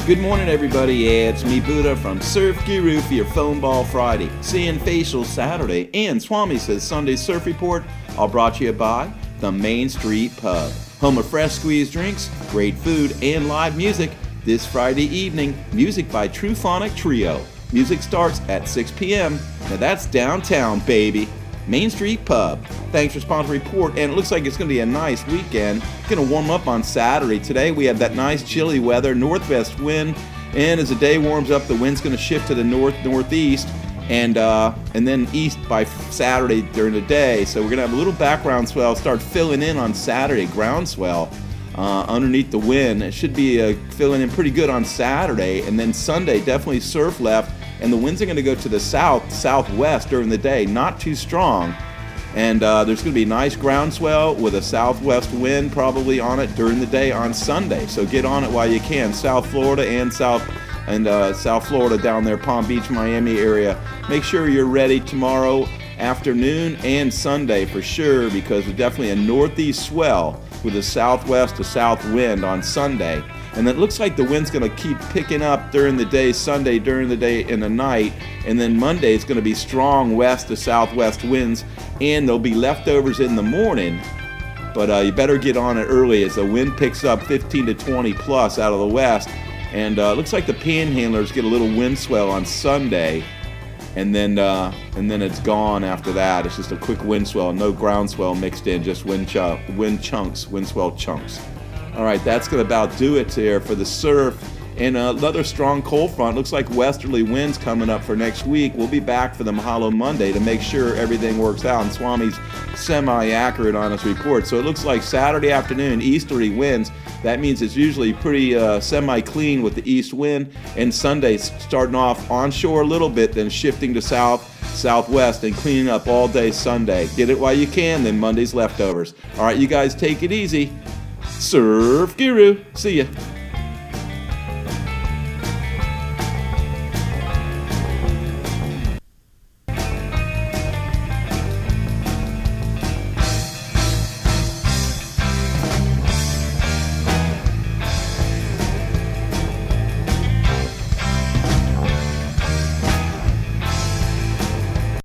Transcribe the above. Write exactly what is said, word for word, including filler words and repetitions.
Good morning, everybody. Yeah, it's me, Buddha, from Surf Guru for your Phone Ball Friday, Seeing Facial Saturday, and Swami Says Sunday Surf Report, all brought to you by the Main Street Pub. Home of fresh squeezed drinks, great food, and live music. This Friday evening, music by Truphonic Trio. Music starts at six p.m. Now that's downtown, baby. Main Street Pub. Thanks for sponsoring the report, and it looks like it's going to be a nice weekend. It's going to warm up on Saturday. Today we have that nice chilly weather, northwest wind, and as the day warms up, the wind's going to shift to the north-northeast, and uh, and then east by Saturday during the day. So we're going to have a little background swell start filling in on Saturday, ground swell uh, underneath the wind. It should be uh, filling in pretty good on Saturday, and then Sunday definitely surf left. And the winds are going to go to the south, southwest during the day, not too strong. And uh, there's going to be nice groundswell with a southwest wind probably on it during the day on Sunday. So get on it while you can. South Florida and South and uh, South Florida down there, Palm Beach, Miami area. Make sure you're ready tomorrow afternoon and Sunday for sure, because there's definitely a northeast swell with a southwest to south wind on Sunday. And it looks like the wind's going to keep picking up during the day, Sunday during the day and the night. And then Monday it's going to be strong west to southwest winds, and there'll be leftovers in the morning. But uh, you better get on it early as the wind picks up fifteen to twenty plus out of the west. And uh, it looks like the panhandlers get a little wind swell on Sunday. And then uh, and then it's gone after that. It's just a quick wind swell, no ground swell mixed in, just wind, ch- wind chunks, wind swell chunks. All right, that's going to about do it here for the surf. And uh, another strong cold front. Looks like westerly winds coming up for next week. We'll be back for the Mahalo Monday to make sure everything works out. And Swami's semi-accurate on his report. So it looks like Saturday afternoon, easterly winds. That means it's usually pretty uh, semi-clean with the east wind. And Sunday starting off onshore a little bit, then shifting to south, southwest, and cleaning up all day Sunday. Get it while you can, then Monday's leftovers. All right, you guys take it easy. Surf Guru. See ya.